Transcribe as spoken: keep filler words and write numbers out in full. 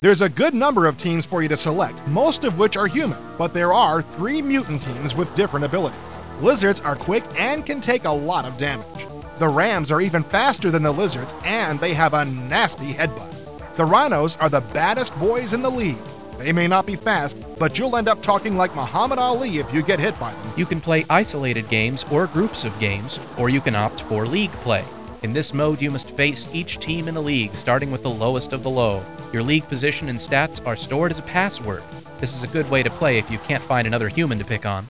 There's a good number of teams for you to select, most of which are human, but there are three mutant teams with different abilities. Lizards are quick and can take a lot of damage. The Rams are even faster than the Lizards, and they have a nasty headbutt. The Rhinos are the baddest boys in the league. They may not be fast, but you'll end up talking like Muhammad Ali if you get hit by them. You can play isolated games or groups of games, or you can opt for league play. In this mode, you must face each team in the league, starting with the lowest of the low. Your league position and stats are stored as a password. This is a good way to play if you can't find another human to pick on.